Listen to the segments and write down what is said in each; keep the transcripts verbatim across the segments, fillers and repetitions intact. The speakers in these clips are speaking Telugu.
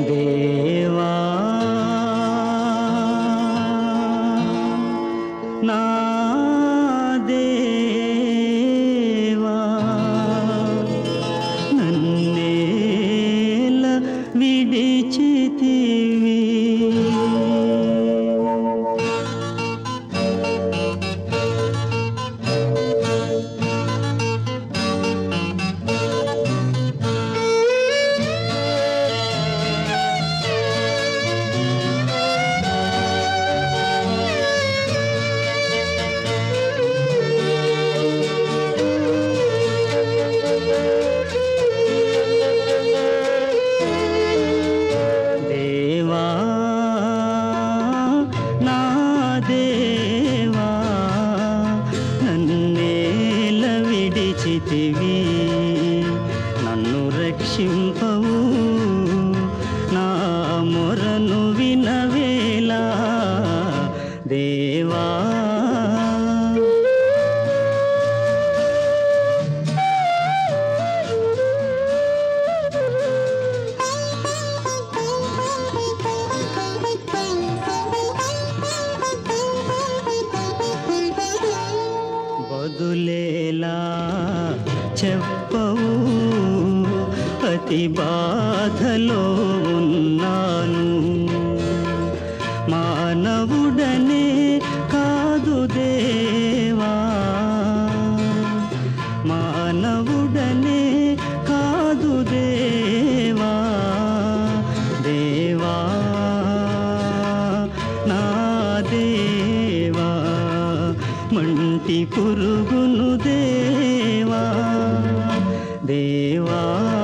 దేవా నా దేవా నన్నేల విడిచితివి దేవా నన్నేల విడిచితివి నన్ను రక్షింపవు నా మొరను వినవేలా దేవా బదులేలా చెప్పవు అతి బాధలో ఉన్నాను మానవుడనే కాదు దేవా మానవుడనే కాదు దేవా దేవా నా దేవా మంటి పురుగును దేవా దేవా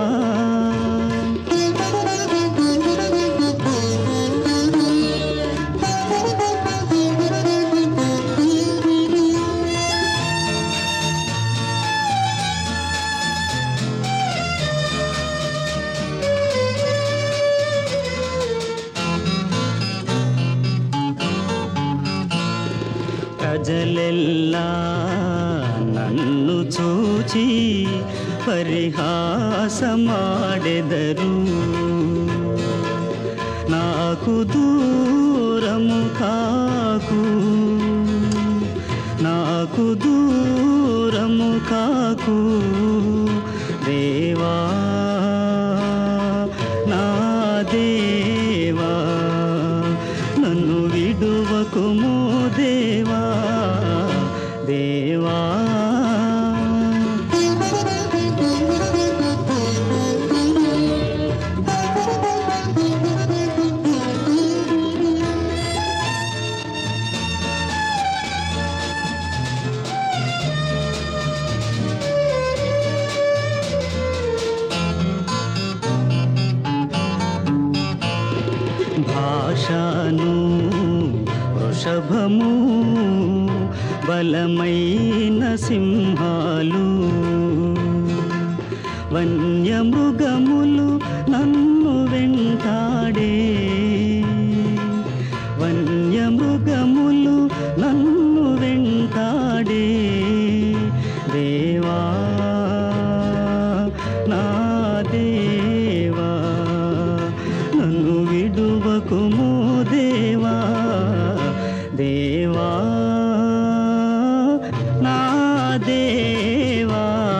ప్రజలెల్లా నన్ను చూచి పరిహాసమాడెదరు నాకు దూరము కాకు నాకు దూరము కాకు దేవా నా దేవా నన్ను విడువకుము దేవా దేవా భాషను వృషభము బలమైన సింహాలు వన్యమృగములు నన్ను వెంటాడే వన్యమృగములు నన్ను వెంటాడే దేవా నా దేవా నన్ను విడువకుము దేవా దేవా నా దేవా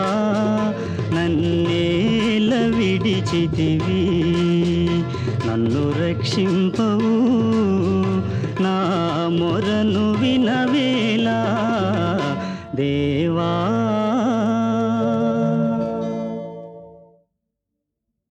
నన్నేల విడిచితివి నన్ను రక్షింపవు నా మొరను వినవేలా దేవా